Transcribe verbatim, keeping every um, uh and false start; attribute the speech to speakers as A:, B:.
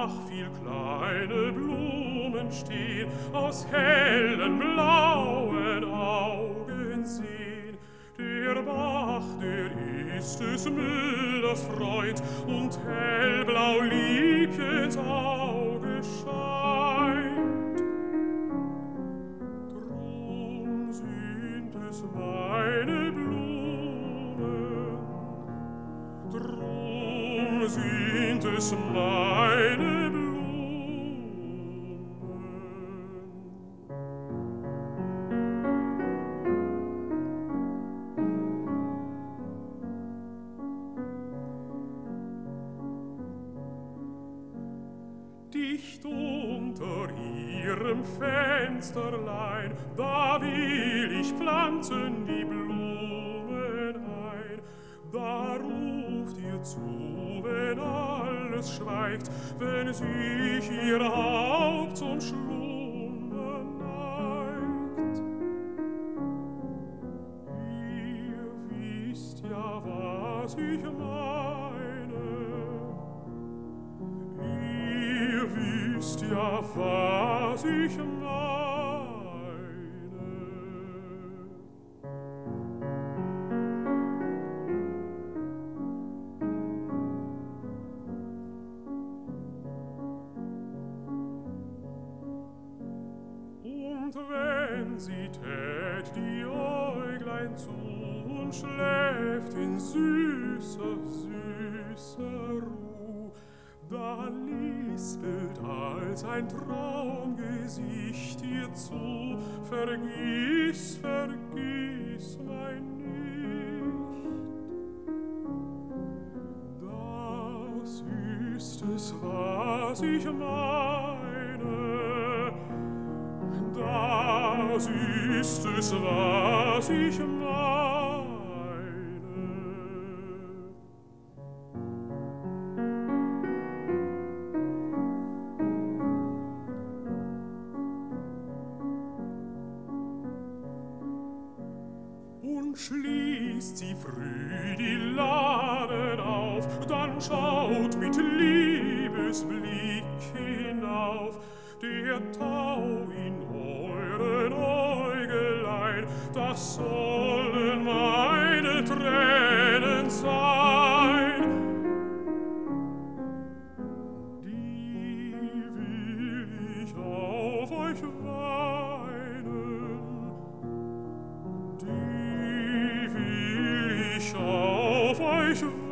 A: Bach viel kleine Blumen stehen, aus hellen blauen Augen sehen. Der Bach, der ist des Müllers Freund, und hellblau Liebchens Auge scheint. Drum sind es meine Blumen, drum sind es meine Blumen. Dicht unter ihrem Fensterlein, da will ich pflanzen die Blumen ein. Da ruft ihr zu, wenn alles schweigt, wenn sich ihr Haupt zum Schlummer neigt. Ihr wisst ja, was ich meine, ihr wisst ja, was ich meine. Und wenn sie tät die Äuglein zu und schläft in süßer, süßer Ruh, da lispelt als ein Traumgesicht ihr zu: Vergiss, vergiss mein nicht. Das ist es, was ich meine, das ist es, was ich meine. Und schließt sie früh die Laden auf, dann schaut mit Liebesblick hinauf der Tau in euren Äugelein, das sollen meine Tränen sein. Die will ich auf euch weinen, die will ich auf euch weinen.